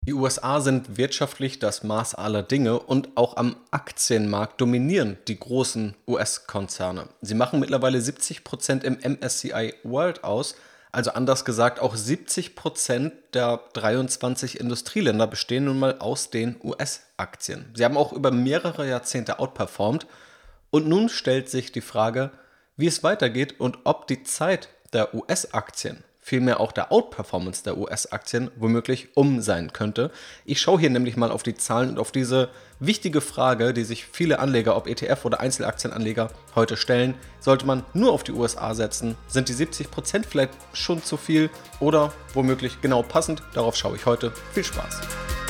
Die USA sind wirtschaftlich das Maß aller Dinge und auch am Aktienmarkt dominieren die großen US-Konzerne. Sie machen mittlerweile 70% im MSCI World aus, also anders gesagt, auch 70% der 23 Industrieländer bestehen nun mal aus den US-Aktien. Sie haben auch über mehrere Jahrzehnte outperformed und nun stellt sich die Frage, wie es weitergeht und ob die Zeit der US-Aktien, vielmehr auch der Outperformance der US-Aktien, womöglich sein könnte. Ich schaue hier nämlich mal auf die Zahlen und auf diese wichtige Frage, die sich viele Anleger, ob ETF- oder Einzelaktienanleger, heute stellen. Sollte man nur auf die USA setzen? Sind die 70% vielleicht schon zu viel oder womöglich genau passend? Darauf schaue ich heute. Viel Spaß!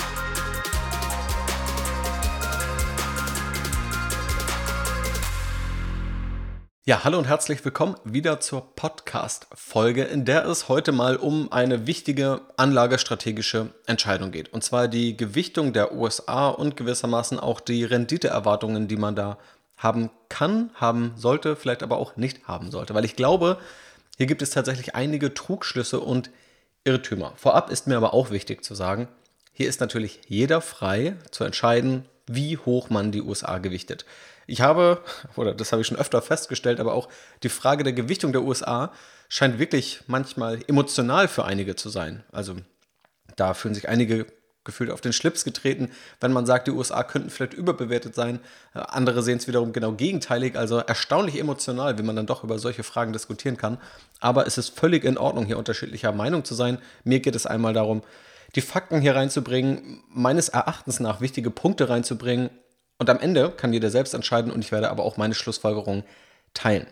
Ja, hallo und herzlich willkommen wieder zur Podcast-Folge, in der es heute mal um eine wichtige anlagestrategische Entscheidung geht. Und zwar die Gewichtung der USA und gewissermaßen auch die Renditeerwartungen, die man da haben kann, haben sollte, vielleicht aber auch nicht haben sollte. Weil ich glaube, hier gibt es tatsächlich einige Trugschlüsse und Irrtümer. Vorab ist mir aber auch wichtig zu sagen, hier ist natürlich jeder frei zu entscheiden, wie hoch man die USA gewichtet. Ich habe, oder das habe ich schon öfter festgestellt, aber auch die Frage der Gewichtung der USA scheint wirklich manchmal emotional für einige zu sein. Also da fühlen sich einige gefühlt auf den Schlips getreten, wenn man sagt, die USA könnten vielleicht überbewertet sein. Andere sehen es wiederum genau gegenteilig, also erstaunlich emotional, wie man dann doch über solche Fragen diskutieren kann. Aber es ist völlig in Ordnung, hier unterschiedlicher Meinung zu sein. Mir geht es einmal darum, die Fakten hier reinzubringen, meines Erachtens nach wichtige Punkte reinzubringen. Und am Ende kann jeder selbst entscheiden und ich werde aber auch meine Schlussfolgerungen teilen.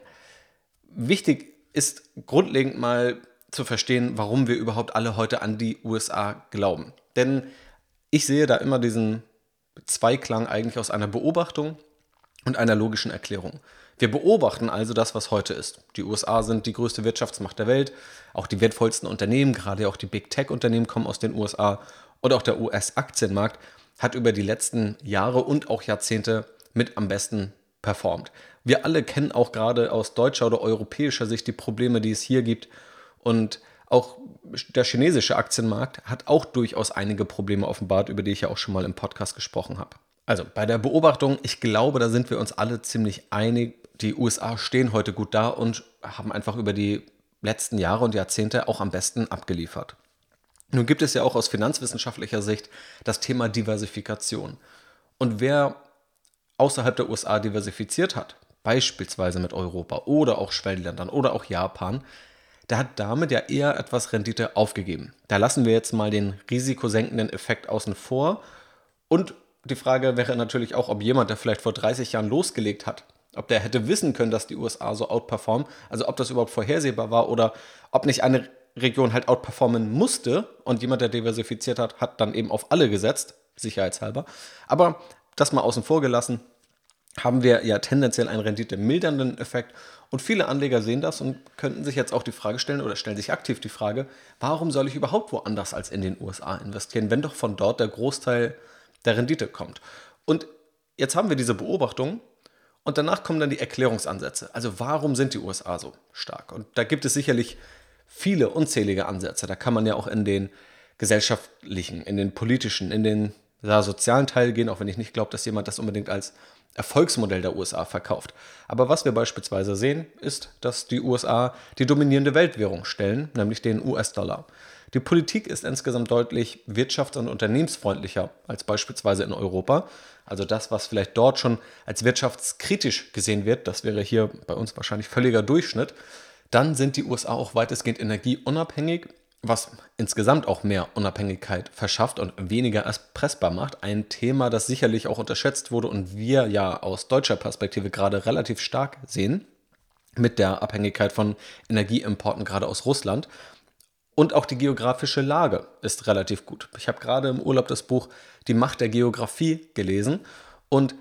Wichtig ist grundlegend mal zu verstehen, warum wir überhaupt alle heute an die USA glauben. Denn ich sehe da immer diesen Zweiklang eigentlich aus einer Beobachtung und einer logischen Erklärung. Wir beobachten also das, was heute ist. Die USA sind die größte Wirtschaftsmacht der Welt, auch die wertvollsten Unternehmen, gerade auch die Big Tech-Unternehmen kommen aus den USA und auch der US-Aktienmarkt hat über die letzten Jahre und auch Jahrzehnte mit am besten performt. Wir alle kennen auch gerade aus deutscher oder europäischer Sicht die Probleme, die es hier gibt. Und auch der chinesische Aktienmarkt hat auch durchaus einige Probleme offenbart, über die ich ja auch schon mal im Podcast gesprochen habe. Also bei der Beobachtung, ich glaube, da sind wir uns alle ziemlich einig. Die USA stehen heute gut da und haben einfach über die letzten Jahre und Jahrzehnte auch am besten abgeliefert. Nun gibt es ja auch aus finanzwissenschaftlicher Sicht das Thema Diversifikation. Und wer außerhalb der USA diversifiziert hat, beispielsweise mit Europa oder auch Schwellenländern oder auch Japan, der hat damit ja eher etwas Rendite aufgegeben. Da lassen wir jetzt mal den risikosenkenden Effekt außen vor. Und die Frage wäre natürlich auch, ob jemand, der vielleicht vor 30 Jahren losgelegt hat, ob der hätte wissen können, dass die USA so outperformen, also ob das überhaupt vorhersehbar war oder ob nicht eine Region halt outperformen musste und jemand, der diversifiziert hat, hat dann eben auf alle gesetzt, sicherheitshalber. Aber das mal außen vor gelassen, haben wir ja tendenziell einen renditemildernden Effekt und viele Anleger sehen das und könnten sich jetzt auch die Frage stellen oder stellen sich aktiv die Frage, warum soll ich überhaupt woanders als in den USA investieren, wenn doch von dort der Großteil der Rendite kommt. Und jetzt haben wir diese Beobachtung und danach kommen dann die Erklärungsansätze. Also warum sind die USA so stark? Und da gibt es sicherlich viele unzählige Ansätze. Da kann man ja auch in den gesellschaftlichen, in den politischen, in den sozialen Teil gehen, auch wenn ich nicht glaube, dass jemand das unbedingt als Erfolgsmodell der USA verkauft. Aber was wir beispielsweise sehen, ist, dass die USA die dominierende Weltwährung stellen, nämlich den US-Dollar. Die Politik ist insgesamt deutlich wirtschafts- und unternehmensfreundlicher als beispielsweise in Europa. Also das, was vielleicht dort schon als wirtschaftskritisch gesehen wird, das wäre hier bei uns wahrscheinlich völliger Durchschnitt. Dann sind die USA auch weitestgehend energieunabhängig, was insgesamt auch mehr Unabhängigkeit verschafft und weniger erpressbar macht. Ein Thema, das sicherlich auch unterschätzt wurde und wir ja aus deutscher Perspektive gerade relativ stark sehen mit der Abhängigkeit von Energieimporten gerade aus Russland. Und auch die geografische Lage ist relativ gut. Ich habe gerade im Urlaub das Buch Die Macht der Geografie gelesen und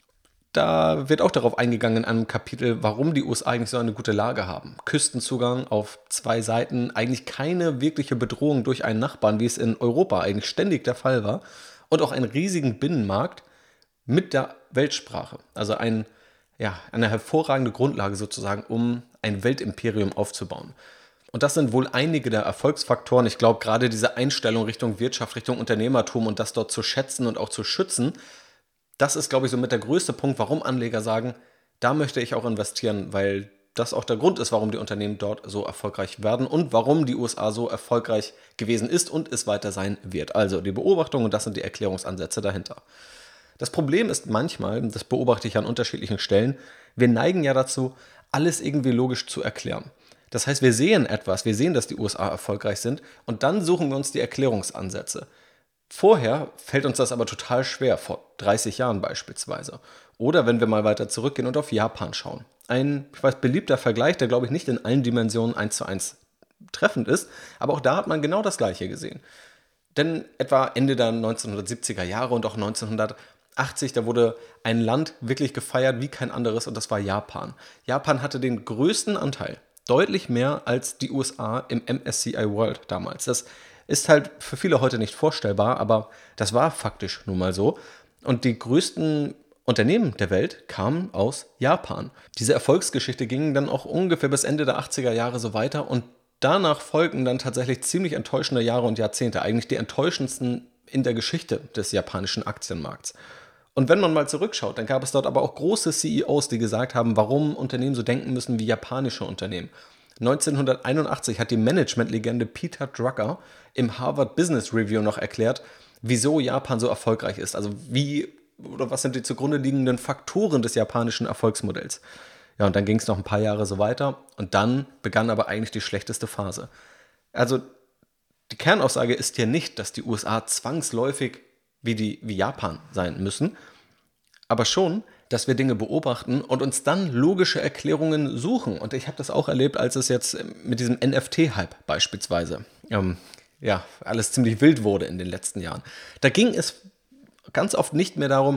da wird auch darauf eingegangen in einem Kapitel, warum die USA eigentlich so eine gute Lage haben. Küstenzugang auf 2 Seiten, eigentlich keine wirkliche Bedrohung durch einen Nachbarn, wie es in Europa eigentlich ständig der Fall war. Und auch einen riesigen Binnenmarkt mit der Weltsprache. Also eine hervorragende Grundlage sozusagen, um ein Weltimperium aufzubauen. Und das sind wohl einige der Erfolgsfaktoren. Ich glaube, gerade diese Einstellung Richtung Wirtschaft, Richtung Unternehmertum und das dort zu schätzen und auch zu schützen, das ist, glaube ich, so mit der größte Punkt, warum Anleger sagen, da möchte ich auch investieren, weil das auch der Grund ist, warum die Unternehmen dort so erfolgreich werden und warum die USA so erfolgreich gewesen ist und es weiter sein wird. Also die Beobachtung und das sind die Erklärungsansätze dahinter. Das Problem ist manchmal, das beobachte ich an unterschiedlichen Stellen, wir neigen ja dazu, alles irgendwie logisch zu erklären. Das heißt, wir sehen etwas, wir sehen, dass die USA erfolgreich sind und dann suchen wir uns die Erklärungsansätze. Vorher fällt uns das aber total schwer, vor 30 Jahren beispielsweise. Oder wenn wir mal weiter zurückgehen und auf Japan schauen. Ein, ich weiß, beliebter Vergleich, der glaube ich nicht in allen Dimensionen 1:1 treffend ist, aber auch da hat man genau das Gleiche gesehen. Denn etwa Ende der 1970er Jahre und auch 1980, da wurde ein Land wirklich gefeiert wie kein anderes und das war Japan. Japan hatte den größten Anteil, deutlich mehr als die USA im MSCI World damals. Das ist halt für viele heute nicht vorstellbar, aber das war faktisch nun mal so. Und die größten Unternehmen der Welt kamen aus Japan. Diese Erfolgsgeschichte ging dann auch ungefähr bis Ende der 80er Jahre so weiter und danach folgten dann tatsächlich ziemlich enttäuschende Jahre und Jahrzehnte, eigentlich die enttäuschendsten in der Geschichte des japanischen Aktienmarkts. Und wenn man mal zurückschaut, dann gab es dort aber auch große CEOs, die gesagt haben, warum Unternehmen so denken müssen wie japanische Unternehmen. 1981 hat die Managementlegende Peter Drucker im Harvard Business Review noch erklärt, wieso Japan so erfolgreich ist. Also wie oder was sind die zugrunde liegenden Faktoren des japanischen Erfolgsmodells. Ja, und dann ging es noch ein paar Jahre so weiter und dann begann aber eigentlich die schlechteste Phase. Also die Kernaussage ist hier nicht, dass die USA zwangsläufig wie Japan sein müssen, aber schon, dass wir Dinge beobachten und uns dann logische Erklärungen suchen. Und ich habe das auch erlebt, als es jetzt mit diesem NFT-Hype beispielsweise alles ziemlich wild wurde in den letzten Jahren. Da ging es ganz oft nicht mehr darum,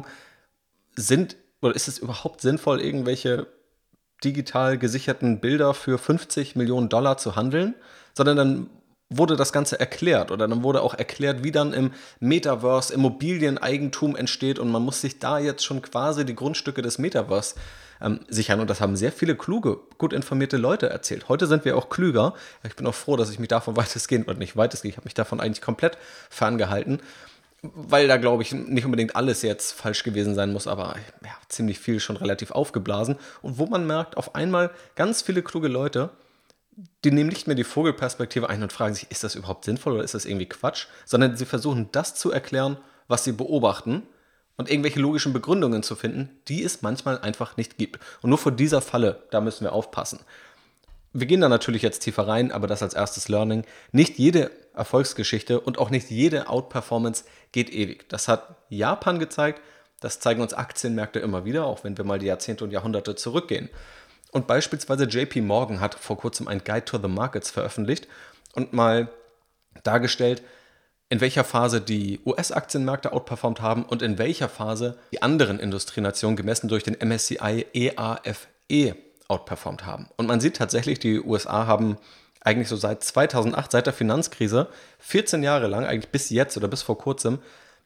ist es überhaupt sinnvoll, irgendwelche digital gesicherten Bilder für 50 Millionen Dollar zu handeln, sondern dann wurde das Ganze erklärt oder dann wurde auch erklärt, wie dann im Metaverse Immobilieneigentum entsteht und man muss sich da jetzt schon quasi die Grundstücke des Metaverse sichern und das haben sehr viele kluge, gut informierte Leute erzählt. Heute sind wir auch klüger. Ich bin auch froh, dass ich mich davon weitestgehend, oder nicht weitestgehend, ich habe mich davon eigentlich komplett ferngehalten, weil da, glaube ich, nicht unbedingt alles jetzt falsch gewesen sein muss, aber ja, ziemlich viel schon relativ aufgeblasen. Und wo man merkt, auf einmal ganz viele kluge Leute, die nehmen nicht mehr die Vogelperspektive ein und fragen sich, ist das überhaupt sinnvoll oder ist das irgendwie Quatsch? Sondern sie versuchen das zu erklären, was sie beobachten und irgendwelche logischen Begründungen zu finden, die es manchmal einfach nicht gibt. Und nur vor dieser Falle, da müssen wir aufpassen. Wir gehen da natürlich jetzt tiefer rein, aber das als erstes Learning. Nicht jede Erfolgsgeschichte und auch nicht jede Outperformance geht ewig. Das hat Japan gezeigt, das zeigen uns Aktienmärkte immer wieder, auch wenn wir mal die Jahrzehnte und Jahrhunderte zurückgehen. Und beispielsweise JP Morgan hat vor kurzem ein Guide to the Markets veröffentlicht und mal dargestellt, in welcher Phase die US-Aktienmärkte outperformt haben und in welcher Phase die anderen Industrienationen gemessen durch den MSCI EAFE outperformt haben. Und man sieht tatsächlich, die USA haben eigentlich so seit 2008, seit der Finanzkrise, 14 Jahre lang, eigentlich bis jetzt oder bis vor kurzem,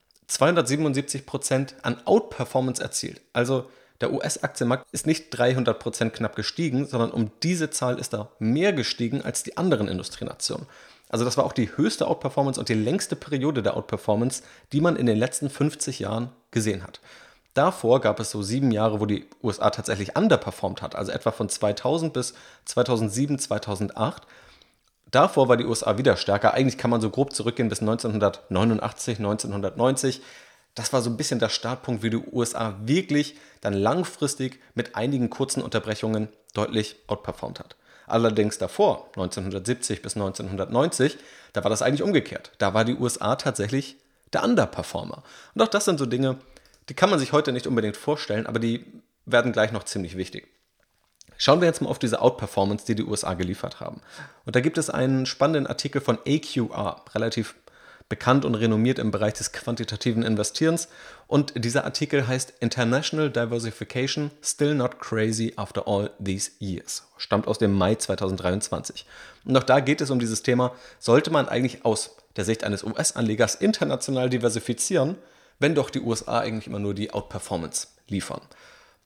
277% an Outperformance erzielt. Also der US-Aktienmarkt ist nicht 300% knapp gestiegen, sondern um diese Zahl ist er mehr gestiegen als die anderen Industrienationen. Also das war auch die höchste Outperformance und die längste Periode der Outperformance, die man in den letzten 50 Jahren gesehen hat. Davor gab es so 7 Jahre, wo die USA tatsächlich underperformt hat, also etwa von 2000 bis 2007, 2008. Davor war die USA wieder stärker. Eigentlich kann man so grob zurückgehen bis 1989, 1990. Das war so ein bisschen der Startpunkt, wie die USA wirklich dann langfristig mit einigen kurzen Unterbrechungen deutlich outperformt hat. Allerdings davor, 1970 bis 1990, da war das eigentlich umgekehrt. Da war die USA tatsächlich der Underperformer. Und auch das sind so Dinge, die kann man sich heute nicht unbedingt vorstellen, aber die werden gleich noch ziemlich wichtig. Schauen wir jetzt mal auf diese Outperformance, die die USA geliefert haben. Und da gibt es einen spannenden Artikel von AQR, relativ bekannt und renommiert im Bereich des quantitativen Investierens. Und dieser Artikel heißt International Diversification Still Not Crazy After All These Years. Stammt aus dem Mai 2023. Und auch da geht es um dieses Thema, sollte man eigentlich aus der Sicht eines US-Anlegers international diversifizieren, wenn doch die USA eigentlich immer nur die Outperformance liefern.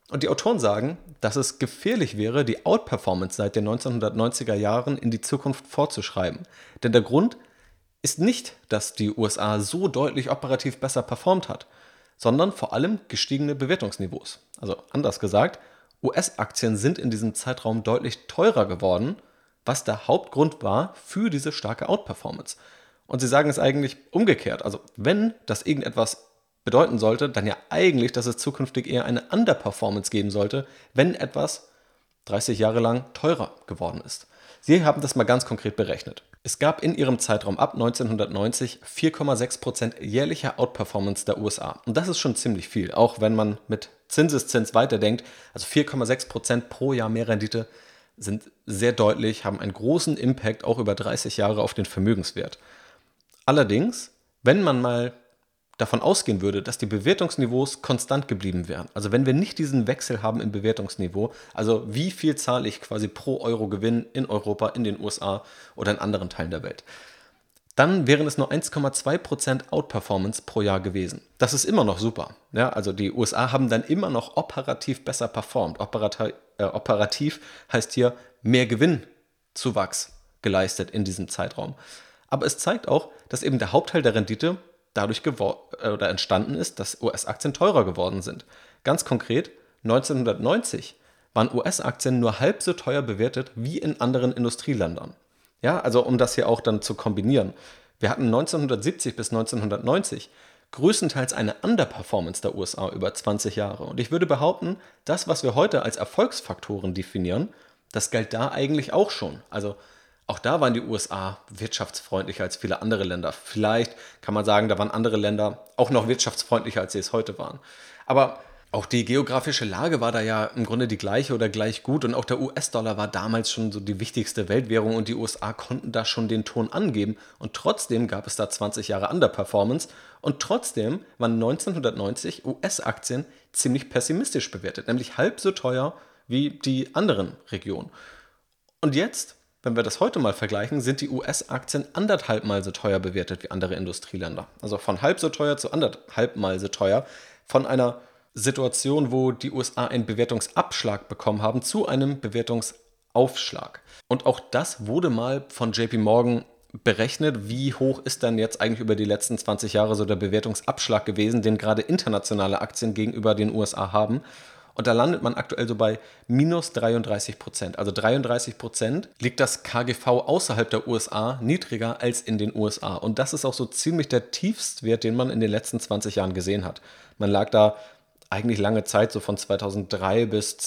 Und die Autoren sagen, dass es gefährlich wäre, die Outperformance seit den 1990er Jahren in die Zukunft fortzuschreiben. Denn der Grund ist nicht, dass die USA so deutlich operativ besser performt hat, sondern vor allem gestiegene Bewertungsniveaus. Also anders gesagt, US-Aktien sind in diesem Zeitraum deutlich teurer geworden, was der Hauptgrund war für diese starke Outperformance. Und sie sagen es eigentlich umgekehrt. Also wenn das irgendetwas bedeuten sollte, dann ja eigentlich, dass es zukünftig eher eine Underperformance geben sollte, wenn etwas 30 Jahre lang teurer geworden ist. Sie haben das mal ganz konkret berechnet. Es gab in ihrem Zeitraum ab 1990 4,6% jährliche Outperformance der USA. Und das ist schon ziemlich viel, auch wenn man mit Zinseszins weiterdenkt. Also 4,6% pro Jahr mehr Rendite sind sehr deutlich, haben einen großen Impact auch über 30 Jahre auf den Vermögenswert. Allerdings, wenn man mal davon ausgehen würde, dass die Bewertungsniveaus konstant geblieben wären, also wenn wir nicht diesen Wechsel haben im Bewertungsniveau, also wie viel zahle ich quasi pro Euro Gewinn in Europa, in den USA oder in anderen Teilen der Welt, dann wären es nur 1,2% Outperformance pro Jahr gewesen. Das ist immer noch super. Ja, also die USA haben dann immer noch operativ besser performt. Operativ heißt hier mehr Gewinnzuwachs geleistet in diesem Zeitraum. Aber es zeigt auch, dass eben der Hauptteil der Rendite dadurch entstanden ist, dass US-Aktien teurer geworden sind. Ganz konkret, 1990 waren US-Aktien nur halb so teuer bewertet wie in anderen Industrieländern. Ja, also um das hier auch dann zu kombinieren. Wir hatten 1970 bis 1990 größtenteils eine Underperformance der USA über 20 Jahre. Und ich würde behaupten, das, was wir heute als Erfolgsfaktoren definieren, das galt da eigentlich auch schon. Also auch da waren die USA wirtschaftsfreundlicher als viele andere Länder. Vielleicht kann man sagen, da waren andere Länder auch noch wirtschaftsfreundlicher, als sie es heute waren. Aber auch die geografische Lage war da ja im Grunde die gleiche oder gleich gut. Und auch der US-Dollar war damals schon so die wichtigste Weltwährung und die USA konnten da schon den Ton angeben. Und trotzdem gab es da 20 Jahre Underperformance. Und trotzdem waren 1990 US-Aktien ziemlich pessimistisch bewertet, nämlich halb so teuer wie die anderen Regionen. Und jetzt, wenn wir das heute mal vergleichen, sind die US-Aktien 1,5 Mal so teuer bewertet wie andere Industrieländer. Also von halb so teuer zu 1,5 Mal so teuer. Von einer Situation, wo die USA einen Bewertungsabschlag bekommen haben, zu einem Bewertungsaufschlag. Und auch das wurde mal von JP Morgan berechnet, wie hoch ist dann jetzt eigentlich über die letzten 20 Jahre so der Bewertungsabschlag gewesen, den gerade internationale Aktien gegenüber den USA haben. Und da landet man aktuell so bei minus 33%. Also 33% liegt das KGV außerhalb der USA niedriger als in den USA. Und das ist auch so ziemlich der Tiefstwert, den man in den letzten 20 Jahren gesehen hat. Man lag da eigentlich lange Zeit, so von 2003 bis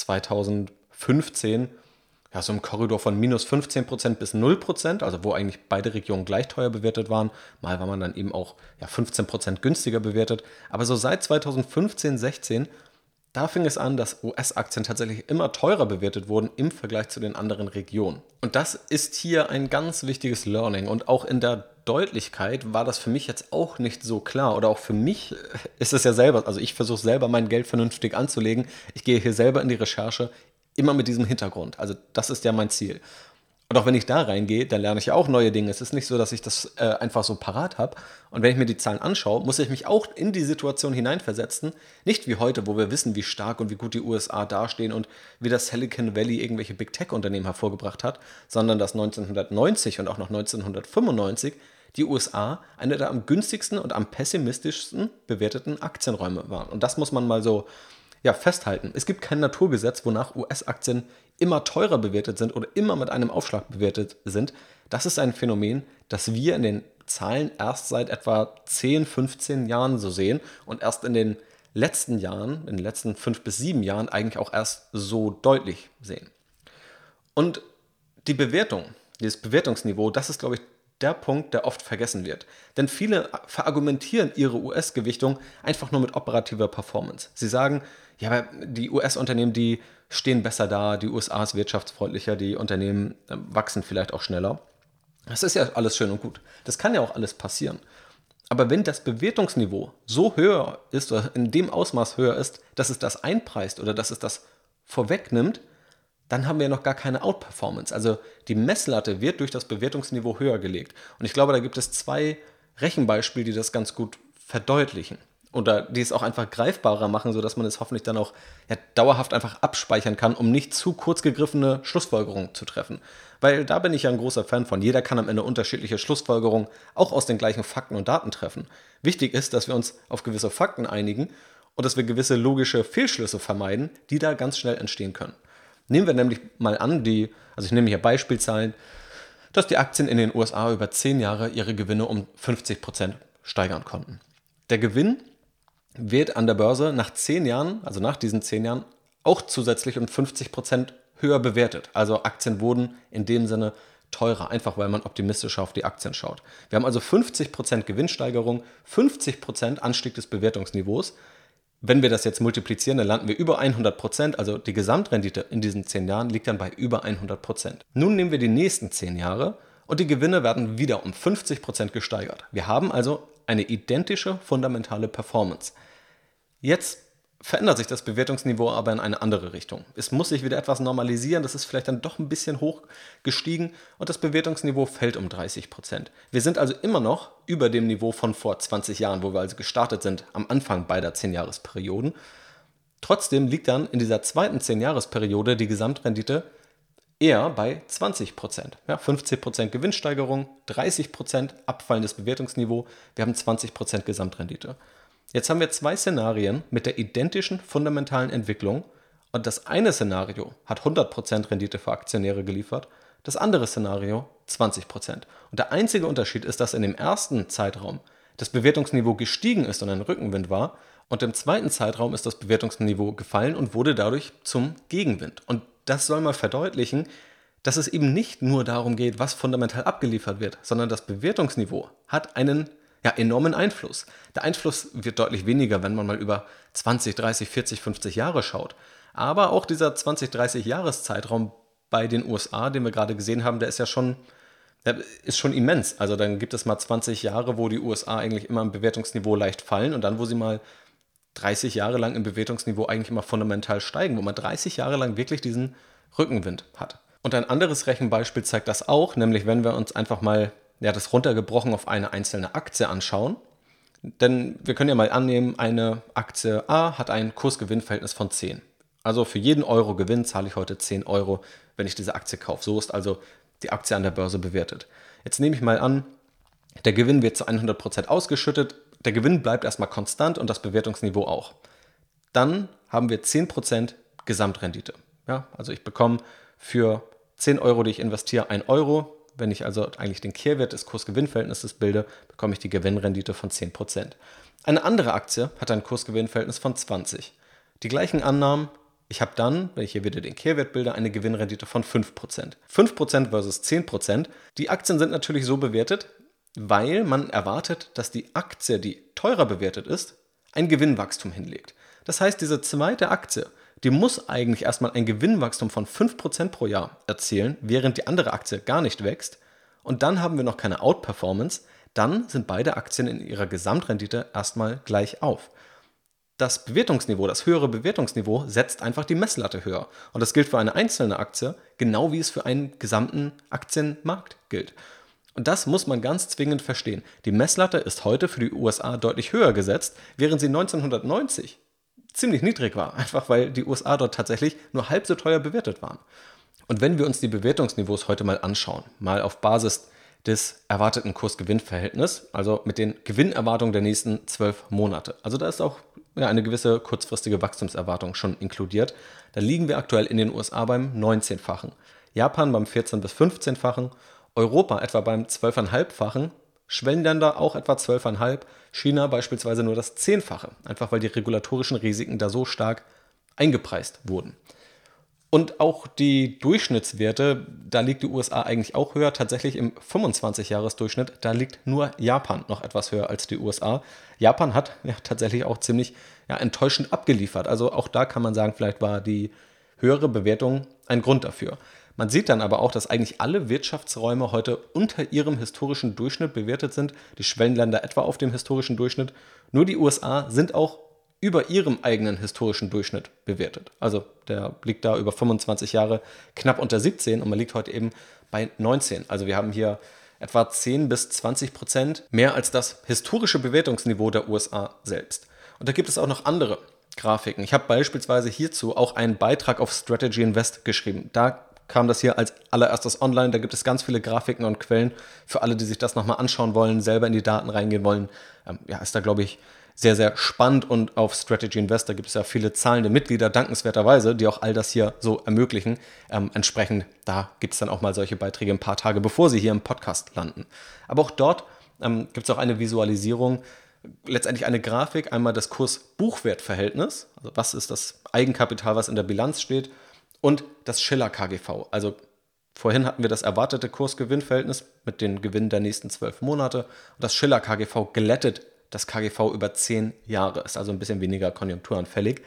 2015, ja, so im Korridor von minus 15% bis 0%, also wo eigentlich beide Regionen gleich teuer bewertet waren. Mal war man dann eben auch 15% günstiger bewertet. Aber so seit 2015, 16, da fing es an, dass US-Aktien tatsächlich immer teurer bewertet wurden im Vergleich zu den anderen Regionen. Und das ist hier ein ganz wichtiges Learning. Und auch in der Deutlichkeit war das für mich jetzt auch nicht so klar. Oder auch für mich ist es ja selber, also ich versuche selber mein Geld vernünftig anzulegen. Ich gehe hier selber in die Recherche, immer mit diesem Hintergrund. Also das ist ja mein Ziel. Und auch wenn ich da reingehe, dann lerne ich ja auch neue Dinge. Es ist nicht so, dass ich das einfach so parat habe. Und wenn ich mir die Zahlen anschaue, muss ich mich auch in die Situation hineinversetzen. Nicht wie heute, wo wir wissen, wie stark und wie gut die USA dastehen und wie das Silicon Valley irgendwelche Big Tech-Unternehmen hervorgebracht hat, sondern dass 1990 und auch noch 1995 die USA eine der am günstigsten und am pessimistischsten bewerteten Aktienräume waren. Und das muss man mal so festhalten. Es gibt kein Naturgesetz, wonach US-Aktien immer teurer bewertet sind oder immer mit einem Aufschlag bewertet sind. Das ist ein Phänomen, das wir in den Zahlen erst seit etwa 10, 15 Jahren so sehen und erst in den letzten Jahren, in den letzten 5 bis 7 Jahren eigentlich auch erst so deutlich sehen. Und die Bewertung, dieses Bewertungsniveau, das ist, glaube ich, der Punkt, der oft vergessen wird. Denn viele verargumentieren ihre US-Gewichtung einfach nur mit operativer Performance. Sie sagen, ja, aber die US-Unternehmen, die stehen besser da, die USA ist wirtschaftsfreundlicher, die Unternehmen wachsen vielleicht auch schneller. Das ist ja alles schön und gut. Das kann ja auch alles passieren. Aber wenn das Bewertungsniveau so höher ist oder in dem Ausmaß höher ist, dass es das einpreist oder dass es das vorwegnimmt, dann haben wir ja noch gar keine Outperformance. Also die Messlatte wird durch das Bewertungsniveau höher gelegt. Und ich glaube, da gibt es 2 Rechenbeispiele, die das ganz gut verdeutlichen. oder die es auch einfach greifbarer machen, sodass man es hoffentlich dann auch dauerhaft einfach abspeichern kann, um nicht zu kurz gegriffene Schlussfolgerungen zu treffen. Weil da bin ich ja ein großer Fan von. Jeder kann am Ende unterschiedliche Schlussfolgerungen auch aus den gleichen Fakten und Daten treffen. Wichtig ist, dass wir uns auf gewisse Fakten einigen und dass wir gewisse logische Fehlschlüsse vermeiden, die da ganz schnell entstehen können. Nehmen wir nämlich mal an, also ich nehme hier Beispielzahlen, dass die Aktien in den USA über 10 Jahre ihre Gewinne um 50% steigern konnten. Der Gewinn wird an der Börse nach 10 Jahren, also nach diesen 10 Jahren, auch zusätzlich um 50% höher bewertet. Also Aktien wurden in dem Sinne teurer, einfach weil man optimistischer auf die Aktien schaut. Wir haben also 50% Gewinnsteigerung, 50% Anstieg des Bewertungsniveaus. Wenn wir das jetzt multiplizieren, dann landen wir über 100%, also die Gesamtrendite in diesen 10 Jahren liegt dann bei über 100%. Nun nehmen wir die nächsten 10 Jahre und die Gewinne werden wieder um 50% gesteigert. Wir haben also eine identische fundamentale Performance. Jetzt verändert sich das Bewertungsniveau aber in eine andere Richtung. Es muss sich wieder etwas normalisieren, das ist vielleicht dann doch ein bisschen hoch gestiegen und das Bewertungsniveau fällt um 30%. Wir sind also immer noch über dem Niveau von vor 20 Jahren, wo wir also gestartet sind am Anfang beider 10-Jahres-Perioden. Trotzdem liegt dann in dieser zweiten 10-Jahres-Periode die Gesamtrendite eher bei 20%. Ja, 50% Gewinnsteigerung, 30% abfallendes Bewertungsniveau, wir haben 20% Gesamtrendite. Jetzt haben wir 2 Szenarien mit der identischen fundamentalen Entwicklung und das eine Szenario hat 100% Rendite für Aktionäre geliefert, das andere Szenario 20%. Und der einzige Unterschied ist, dass in dem ersten Zeitraum das Bewertungsniveau gestiegen ist und ein Rückenwind war und im zweiten Zeitraum ist das Bewertungsniveau gefallen und wurde dadurch zum Gegenwind. Und das soll mal verdeutlichen, dass es eben nicht nur darum geht, was fundamental abgeliefert wird, sondern das Bewertungsniveau hat einen enormen Einfluss. Der Einfluss wird deutlich weniger, wenn man mal über 20, 30, 40, 50 Jahre schaut. Aber auch dieser 20, 30 Jahreszeitraum bei den USA, den wir gerade gesehen haben, der ist schon immens. Also dann gibt es mal 20 Jahre, wo die USA eigentlich immer im Bewertungsniveau leicht fallen und dann, wo sie mal 30 Jahre lang im Bewertungsniveau eigentlich immer fundamental steigen, wo man 30 Jahre lang wirklich diesen Rückenwind hat. Und ein anderes Rechenbeispiel zeigt das auch, nämlich wenn wir uns einfach mal das runtergebrochen auf eine einzelne Aktie anschauen. Denn wir können ja mal annehmen, eine Aktie A hat ein Kurs-Gewinn-Verhältnis von 10. Also für jeden Euro Gewinn zahle ich heute 10 Euro, wenn ich diese Aktie kaufe. So ist also die Aktie an der Börse bewertet. Jetzt nehme ich mal an, der Gewinn wird zu 100% ausgeschüttet, der Gewinn bleibt erstmal konstant und das Bewertungsniveau auch. Dann haben wir 10% Gesamtrendite. Ja, also ich bekomme für 10 Euro, die ich investiere, 1 Euro. Wenn ich also eigentlich den Kehrwert des Kurs-Gewinn-Verhältnisses bilde, bekomme ich die Gewinnrendite von 10%. Eine andere Aktie hat ein Kurs-Gewinn-Verhältnis von 20. Die gleichen Annahmen, ich habe dann, wenn ich hier wieder den Kehrwert bilde, eine Gewinnrendite von 5%. 5% versus 10%. Die Aktien sind natürlich so bewertet, weil man erwartet, dass die Aktie, die teurer bewertet ist, ein Gewinnwachstum hinlegt. Das heißt, diese zweite Aktie, die muss eigentlich erstmal ein Gewinnwachstum von 5% pro Jahr erzielen, während die andere Aktie gar nicht wächst. Und dann haben wir noch keine Outperformance. Dann sind beide Aktien in ihrer Gesamtrendite erstmal gleich auf. Das Bewertungsniveau, das höhere Bewertungsniveau setzt einfach die Messlatte höher. Und das gilt für eine einzelne Aktie, genau wie es für einen gesamten Aktienmarkt gilt. Und das muss man ganz zwingend verstehen. Die Messlatte ist heute für die USA deutlich höher gesetzt, während sie 1990 ziemlich niedrig war, einfach weil die USA dort tatsächlich nur halb so teuer bewertet waren. Und wenn wir uns die Bewertungsniveaus heute mal anschauen, mal auf Basis des erwarteten Kurs-Gewinn-Verhältnisses, also mit den Gewinnerwartungen der nächsten 12 Monate. Also da ist auch eine gewisse kurzfristige Wachstumserwartung schon inkludiert. Da liegen wir aktuell in den USA beim 19-fachen, Japan beim 14- bis 15-fachen, Europa etwa beim 12,5-fachen, Schwellenländer auch etwa 12,5, China beispielsweise nur das 10-fache, einfach weil die regulatorischen Risiken da so stark eingepreist wurden. Und auch die Durchschnittswerte, da liegt die USA eigentlich auch höher. Tatsächlich im 25-Jahres-Durchschnitt, da liegt nur Japan noch etwas höher als die USA. Japan hat tatsächlich auch ziemlich enttäuschend abgeliefert. Also auch da kann man sagen, vielleicht war die höhere Bewertung ein Grund dafür. Man sieht dann aber auch, dass eigentlich alle Wirtschaftsräume heute unter ihrem historischen Durchschnitt bewertet sind. Die Schwellenländer etwa auf dem historischen Durchschnitt. Nur die USA sind auch über ihrem eigenen historischen Durchschnitt bewertet. Also der liegt da über 25 Jahre knapp unter 17 und man liegt heute eben bei 19. Also wir haben hier etwa 10 bis 20% mehr als das historische Bewertungsniveau der USA selbst. Und da gibt es auch noch andere Grafiken. Ich habe beispielsweise hierzu auch einen Beitrag auf Strategy Invest geschrieben. Da kam das hier als allererstes online. Da gibt es ganz viele Grafiken und Quellen für alle, die sich das nochmal anschauen wollen, selber in die Daten reingehen wollen. Ist da, glaube ich, sehr, sehr spannend. Und auf Strategy Invest, da gibt es ja viele zahlende Mitglieder, dankenswerterweise, die auch all das hier so ermöglichen. Entsprechend, da gibt es dann auch mal solche Beiträge ein paar Tage, bevor sie hier im Podcast landen. Aber auch dort gibt es auch eine Visualisierung, letztendlich eine Grafik, einmal das Kurs-Buchwert-Verhältnis, also was ist das Eigenkapital, was in der Bilanz steht, und das Schiller-KGV. Also vorhin hatten wir das erwartete Kurs-Gewinn-Verhältnis mit den Gewinnen der nächsten 12 Monate. Und das Schiller-KGV glättet das KGV über 10 Jahre, ist also ein bisschen weniger konjunkturanfällig.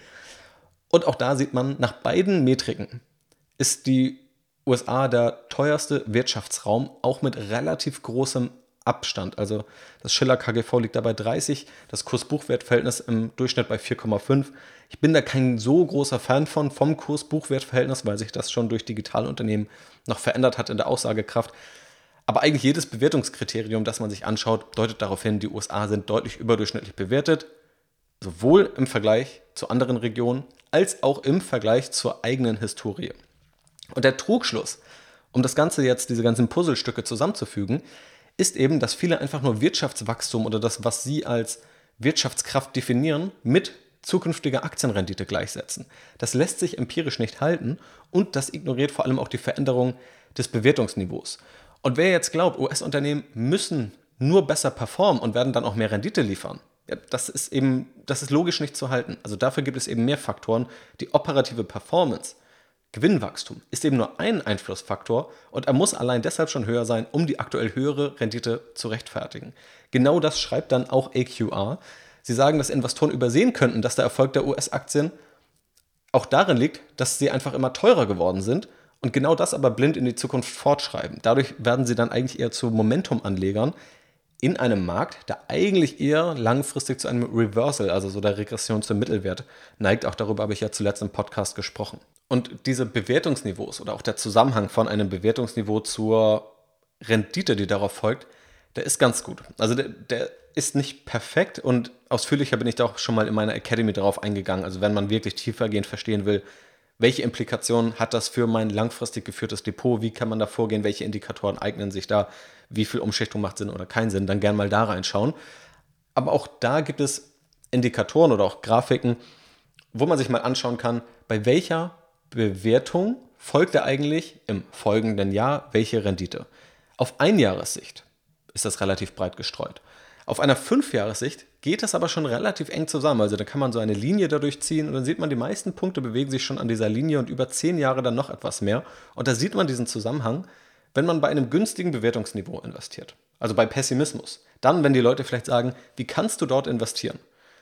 Und auch da sieht man, nach beiden Metriken ist die USA der teuerste Wirtschaftsraum, auch mit relativ großem Abstand. Also das Schiller-KGV liegt da bei 30, das Kurs-Buchwert-Verhältnis im Durchschnitt bei 4,5. Ich bin da kein so großer Fan vom Kurs-Buchwert-Verhältnis, weil sich das schon durch Digitalunternehmen noch verändert hat in der Aussagekraft. Aber eigentlich jedes Bewertungskriterium, das man sich anschaut, deutet darauf hin, die USA sind deutlich überdurchschnittlich bewertet, sowohl im Vergleich zu anderen Regionen als auch im Vergleich zur eigenen Historie. Und der Trugschluss, um das Ganze jetzt, diese ganzen Puzzlestücke zusammenzufügen, ist eben, dass viele einfach nur Wirtschaftswachstum oder das, was sie als Wirtschaftskraft definieren, mit zukünftiger Aktienrendite gleichsetzen. Das lässt sich empirisch nicht halten und das ignoriert vor allem auch die Veränderung des Bewertungsniveaus. Und wer jetzt glaubt, US-Unternehmen müssen nur besser performen und werden dann auch mehr Rendite liefern, ja, das ist logisch nicht zu halten. Also dafür gibt es eben mehr Faktoren. Die operative Performance, Gewinnwachstum, ist eben nur ein Einflussfaktor und er muss allein deshalb schon höher sein, um die aktuell höhere Rendite zu rechtfertigen. Genau das schreibt dann auch AQR. Sie sagen, dass Investoren übersehen könnten, dass der Erfolg der US-Aktien auch darin liegt, dass sie einfach immer teurer geworden sind und genau das aber blind in die Zukunft fortschreiben. Dadurch werden sie dann eigentlich eher zu Momentum-Anlegern in einem Markt, der eigentlich eher langfristig zu einem Reversal, also so der Regression zum Mittelwert, neigt. Auch darüber habe ich ja zuletzt im Podcast gesprochen. Und diese Bewertungsniveaus oder auch der Zusammenhang von einem Bewertungsniveau zur Rendite, die darauf folgt, der ist ganz gut. Also der ist nicht perfekt und ausführlicher bin ich da auch schon mal in meiner Academy darauf eingegangen. Also wenn man wirklich tiefergehend verstehen will, welche Implikationen hat das für mein langfristig geführtes Depot, wie kann man da vorgehen, welche Indikatoren eignen sich da, wie viel Umschichtung macht Sinn oder keinen Sinn, dann gern mal da reinschauen. Aber auch da gibt es Indikatoren oder auch Grafiken, wo man sich mal anschauen kann, bei welcher Bewertung folgt er eigentlich im folgenden Jahr welche Rendite. Auf Einjahressicht ist das relativ breit gestreut. Auf einer 5-Jahressicht geht das aber schon relativ eng zusammen. Also da kann man so eine Linie dadurch ziehen und dann sieht man, die meisten Punkte bewegen sich schon an dieser Linie und über 10 Jahre dann noch etwas mehr. Und da sieht man diesen Zusammenhang, wenn man bei einem günstigen Bewertungsniveau investiert. Also bei Pessimismus. Dann, wenn die Leute vielleicht sagen, wie kannst du dort investieren?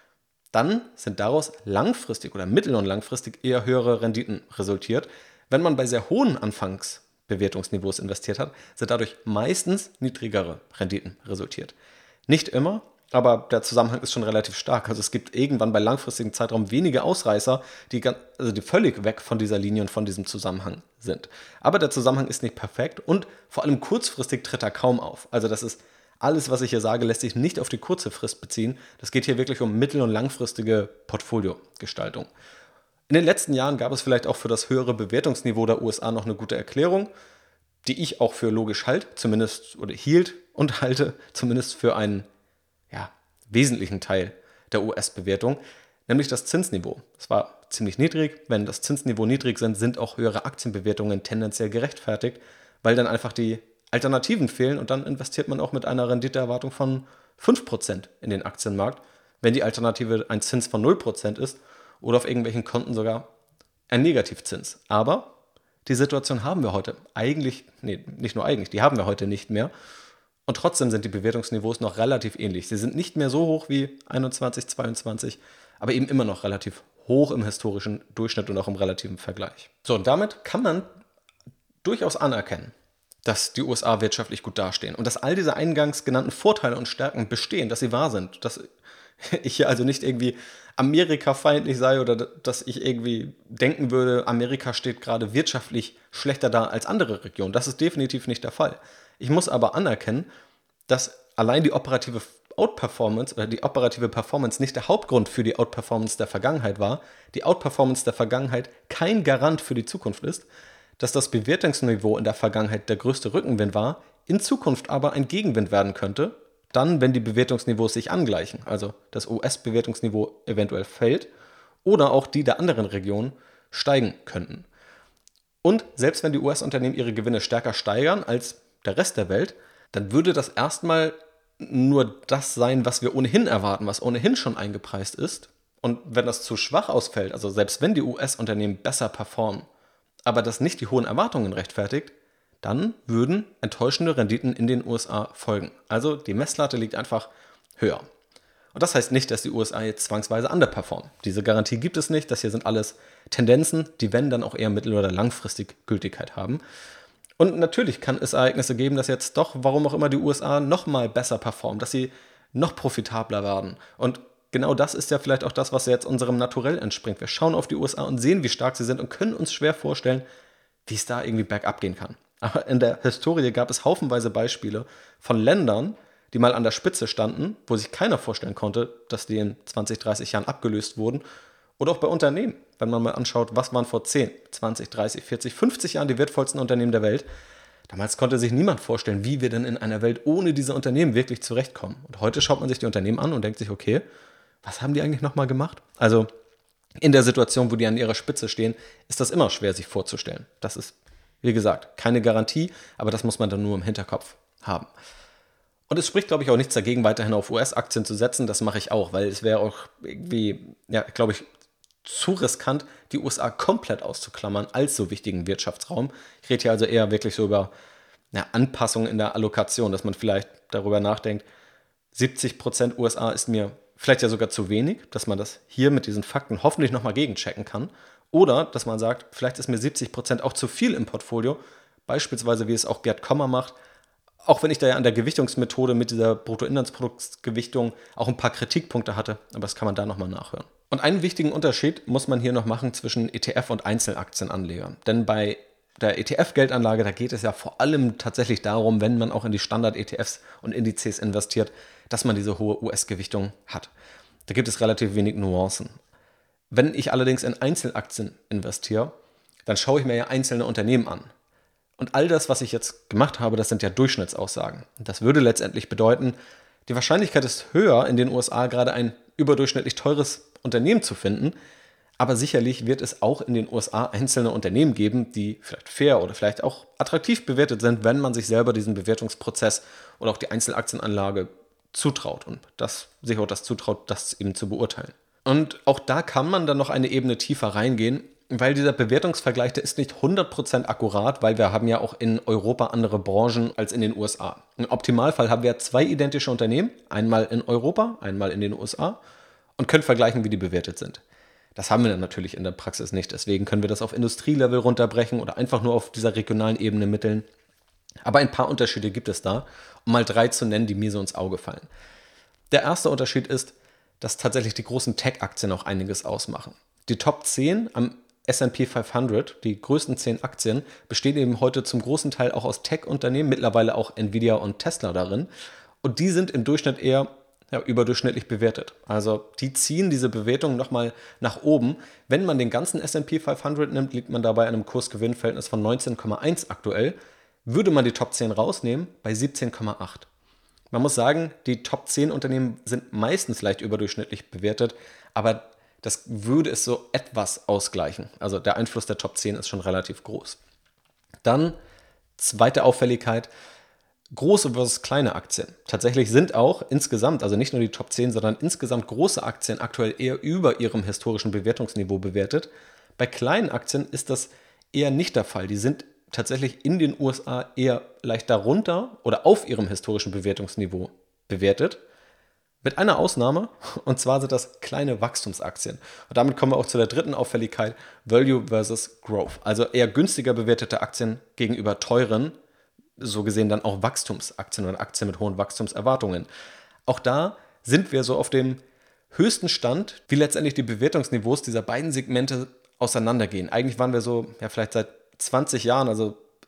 Dann sind daraus langfristig oder mittel- und langfristig eher höhere Renditen resultiert. Wenn man bei sehr hohen Anfangsbewertungsniveaus investiert hat, sind dadurch meistens niedrigere Renditen resultiert. Nicht immer, aber der Zusammenhang ist schon relativ stark. Also es gibt irgendwann bei langfristigem Zeitraum wenige Ausreißer, die völlig weg von dieser Linie und von diesem Zusammenhang sind. Aber der Zusammenhang ist nicht perfekt und vor allem kurzfristig tritt er kaum auf. Also das ist alles, was ich hier sage, lässt sich nicht auf die kurze Frist beziehen. Das geht hier wirklich um mittel- und langfristige Portfoliogestaltung. In den letzten Jahren gab es vielleicht auch für das höhere Bewertungsniveau der USA noch eine gute Erklärung, die ich auch für logisch hielt und halte, zumindest für einen wesentlichen Teil der US-Bewertung, nämlich das Zinsniveau. Es war ziemlich niedrig. Wenn das Zinsniveau niedrig sind auch höhere Aktienbewertungen tendenziell gerechtfertigt, weil dann einfach die Alternativen fehlen und dann investiert man auch mit einer Renditeerwartung von 5% in den Aktienmarkt, wenn die Alternative ein Zins von 0% ist oder auf irgendwelchen Konten sogar ein Negativzins. Aber die Situation haben wir heute die haben wir heute nicht mehr. Und trotzdem sind die Bewertungsniveaus noch relativ ähnlich. Sie sind nicht mehr so hoch wie 21, 22, aber eben immer noch relativ hoch im historischen Durchschnitt und auch im relativen Vergleich. So, und damit kann man durchaus anerkennen, dass die USA wirtschaftlich gut dastehen und dass all diese eingangs genannten Vorteile und Stärken bestehen, dass sie wahr sind, dass ich hier also nicht irgendwie amerikafeindlich sei oder dass ich irgendwie denken würde, Amerika steht gerade wirtschaftlich schlechter da als andere Regionen. Das ist definitiv nicht der Fall. Ich muss aber anerkennen, dass allein die operative Outperformance oder die operative Performance nicht der Hauptgrund für die Outperformance der Vergangenheit war, die Outperformance der Vergangenheit kein Garant für die Zukunft ist, dass das Bewertungsniveau in der Vergangenheit der größte Rückenwind war, in Zukunft aber ein Gegenwind werden könnte, dann, wenn die Bewertungsniveaus sich angleichen, also das US-Bewertungsniveau eventuell fällt oder auch die der anderen Regionen steigen könnten. Und selbst wenn die US-Unternehmen ihre Gewinne stärker steigern als der Rest der Welt, dann würde das erstmal nur das sein, was wir ohnehin erwarten, was ohnehin schon eingepreist ist. Und wenn das zu schwach ausfällt, also selbst wenn die US-Unternehmen besser performen, aber das nicht die hohen Erwartungen rechtfertigt, dann würden enttäuschende Renditen in den USA folgen. Also die Messlatte liegt einfach höher. Und das heißt nicht, dass die USA jetzt zwangsweise underperformen. Diese Garantie gibt es nicht. Das hier sind alles Tendenzen, die wenn dann auch eher mittel- oder langfristig Gültigkeit haben. Und natürlich kann es Ereignisse geben, dass jetzt doch, warum auch immer, die USA nochmal besser performen, dass sie noch profitabler werden. Und genau das ist ja vielleicht auch das, was jetzt unserem Naturell entspringt. Wir schauen auf die USA und sehen, wie stark sie sind und können uns schwer vorstellen, wie es da irgendwie bergab gehen kann. Aber in der Historie gab es haufenweise Beispiele von Ländern, die mal an der Spitze standen, wo sich keiner vorstellen konnte, dass die in 20, 30 Jahren abgelöst wurden. Oder auch bei Unternehmen, wenn man mal anschaut, was waren vor 10, 20, 30, 40, 50 Jahren die wertvollsten Unternehmen der Welt. Damals konnte sich niemand vorstellen, wie wir denn in einer Welt ohne diese Unternehmen wirklich zurechtkommen. Und heute schaut man sich die Unternehmen an und denkt sich, okay, was haben die eigentlich nochmal gemacht? Also in der Situation, wo die an ihrer Spitze stehen, ist das immer schwer, sich vorzustellen. Das ist, wie gesagt, keine Garantie, aber das muss man dann nur im Hinterkopf haben. Und es spricht, glaube ich, auch nichts dagegen, weiterhin auf US-Aktien zu setzen. Das mache ich auch, weil es wäre auch irgendwie, ja, glaube ich, zu riskant, die USA komplett auszuklammern als so wichtigen Wirtschaftsraum. Ich rede hier also eher wirklich so über Anpassungen in der Allokation, dass man vielleicht darüber nachdenkt, 70% USA ist mir vielleicht ja sogar zu wenig, dass man das hier mit diesen Fakten hoffentlich nochmal gegenchecken kann. Oder dass man sagt, vielleicht ist mir 70% auch zu viel im Portfolio, beispielsweise wie es auch Gerd Kommer macht, auch wenn ich da ja an der Gewichtungsmethode mit dieser Bruttoinlandsproduktgewichtung auch ein paar Kritikpunkte hatte, aber das kann man da nochmal nachhören. Und einen wichtigen Unterschied muss man hier noch machen zwischen ETF und Einzelaktienanlegern. Denn bei der ETF-Geldanlage, da geht es ja vor allem tatsächlich darum, wenn man auch in die Standard-ETFs und Indizes investiert, dass man diese hohe US-Gewichtung hat. Da gibt es relativ wenig Nuancen. Wenn ich allerdings in Einzelaktien investiere, dann schaue ich mir ja einzelne Unternehmen an. Und all das, was ich jetzt gemacht habe, das sind ja Durchschnittsaussagen. Und das würde letztendlich bedeuten, die Wahrscheinlichkeit ist höher, in den USA gerade ein überdurchschnittlich teures Unternehmen zu finden. Aber sicherlich wird es auch in den USA einzelne Unternehmen geben, die vielleicht fair oder vielleicht auch attraktiv bewertet sind, wenn man sich selber diesen Bewertungsprozess oder auch die Einzelaktienanlage zutraut und sich auch das zutraut, das eben zu beurteilen. Und auch da kann man dann noch eine Ebene tiefer reingehen, weil dieser Bewertungsvergleich, der ist nicht 100% akkurat, weil wir haben ja auch in Europa andere Branchen als in den USA. Im Optimalfall haben wir 2 identische Unternehmen, einmal in Europa, einmal in den USA und können vergleichen, wie die bewertet sind. Das haben wir dann natürlich in der Praxis nicht, deswegen können wir das auf Industrielevel runterbrechen oder einfach nur auf dieser regionalen Ebene mitteln. Aber ein paar Unterschiede gibt es da, um mal 3 zu nennen, die mir so ins Auge fallen. Der erste Unterschied ist, dass tatsächlich die großen Tech-Aktien auch einiges ausmachen. Die Top 10 am S&P 500, die größten 10 Aktien, bestehen eben heute zum großen Teil auch aus Tech-Unternehmen, mittlerweile auch Nvidia und Tesla darin. Und die sind im Durchschnitt eher überdurchschnittlich bewertet. Also die ziehen diese Bewertung nochmal nach oben. Wenn man den ganzen S&P 500 nimmt, liegt man dabei an einem Kurs-Gewinn-Verhältnis von 19,1 aktuell. Würde man die Top 10 rausnehmen, bei 17,8. Man muss sagen, die Top 10 Unternehmen sind meistens leicht überdurchschnittlich bewertet, aber das würde es so etwas ausgleichen. Also der Einfluss der Top 10 ist schon relativ groß. Dann, zweite Auffälligkeit, große versus kleine Aktien. Tatsächlich sind auch insgesamt, also nicht nur die Top 10, sondern insgesamt große Aktien aktuell eher über ihrem historischen Bewertungsniveau bewertet. Bei kleinen Aktien ist das eher nicht der Fall. Die sind tatsächlich in den USA eher leicht darunter oder auf ihrem historischen Bewertungsniveau bewertet. Mit einer Ausnahme, und zwar sind das kleine Wachstumsaktien. Und damit kommen wir auch zu der dritten Auffälligkeit, Value versus Growth. Also eher günstiger bewertete Aktien gegenüber teuren, so gesehen dann auch Wachstumsaktien oder Aktien mit hohen Wachstumserwartungen. Auch da sind wir so auf dem höchsten Stand, wie letztendlich die Bewertungsniveaus dieser beiden Segmente auseinandergehen. Eigentlich waren wir so, vielleicht seit 20 Jahren, also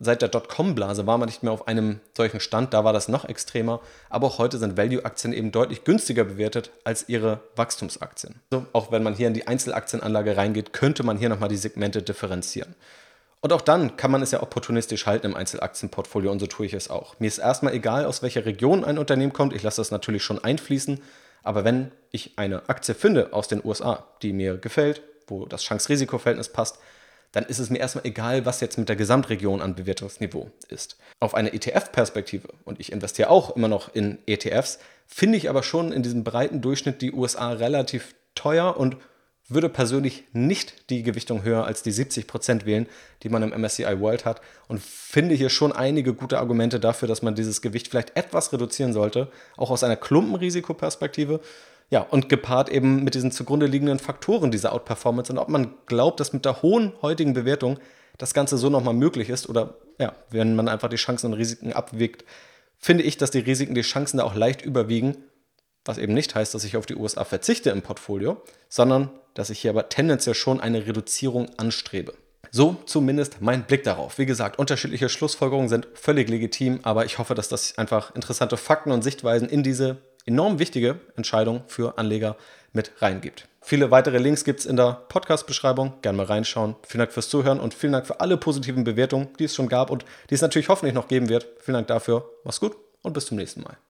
seit der Dotcom-Blase war man nicht mehr auf einem solchen Stand, da war das noch extremer, aber auch heute sind Value-Aktien eben deutlich günstiger bewertet als ihre Wachstumsaktien. Also auch wenn man hier in die Einzelaktienanlage reingeht, könnte man hier nochmal die Segmente differenzieren. Und auch dann kann man es ja opportunistisch halten im Einzelaktienportfolio und so tue ich es auch. Mir ist erstmal egal, aus welcher Region ein Unternehmen kommt, ich lasse das natürlich schon einfließen, aber wenn ich eine Aktie finde aus den USA, die mir gefällt, wo das Chance-Risiko-Verhältnis passt, dann ist es mir erstmal egal, was jetzt mit der Gesamtregion an Bewertungsniveau ist. Auf eine ETF-Perspektive, und ich investiere auch immer noch in ETFs, finde ich aber schon in diesem breiten Durchschnitt die USA relativ teuer und würde persönlich nicht die Gewichtung höher als die 70% wählen, die man im MSCI World hat und finde hier schon einige gute Argumente dafür, dass man dieses Gewicht vielleicht etwas reduzieren sollte, auch aus einer Klumpenrisikoperspektive. Ja, und gepaart eben mit diesen zugrunde liegenden Faktoren dieser Outperformance und ob man glaubt, dass mit der hohen heutigen Bewertung das Ganze so nochmal möglich ist oder ja, wenn man einfach die Chancen und Risiken abwägt, finde ich, dass die Risiken die Chancen da auch leicht überwiegen, was eben nicht heißt, dass ich auf die USA verzichte im Portfolio, sondern dass ich hier aber tendenziell schon eine Reduzierung anstrebe. So zumindest mein Blick darauf. Wie gesagt, unterschiedliche Schlussfolgerungen sind völlig legitim, aber ich hoffe, dass das einfach interessante Fakten und Sichtweisen in diese enorm wichtige Entscheidung für Anleger mit reingibt. Viele weitere Links gibt es in der Podcast-Beschreibung. Gerne mal reinschauen. Vielen Dank fürs Zuhören und vielen Dank für alle positiven Bewertungen, die es schon gab und die es natürlich hoffentlich noch geben wird. Vielen Dank dafür. Mach's gut und bis zum nächsten Mal.